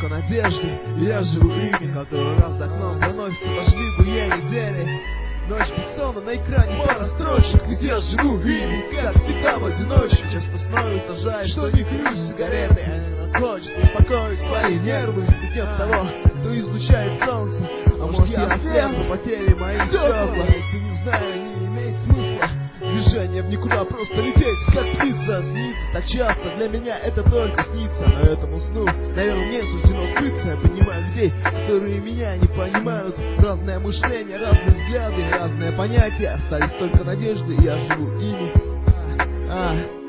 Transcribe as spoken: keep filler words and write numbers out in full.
только надежды, и я живу ими. Который раз за окном доносится дождливые недели. Ночь бессонна, на экране пара строчек, ведь я живу ими, как всегда в одиночку. Часто становится жаль, что не курю сигареты, а иногда хочется успокоить свои нервы. Ведь нет того, кто излучает солнце. А может я слеп, но потери мои стекла эти, не знаю, не имеет смысла. Движение в никуда, просто лететь, как птица. Снится так часто, для меня это только снится. Но этому сну, наверное, мне суждено сбыться. Я понимаю людей, которые меня не понимают. Разное мышление, разные взгляды, разные понятия. Остались только надежды, и я живу ими. А, а.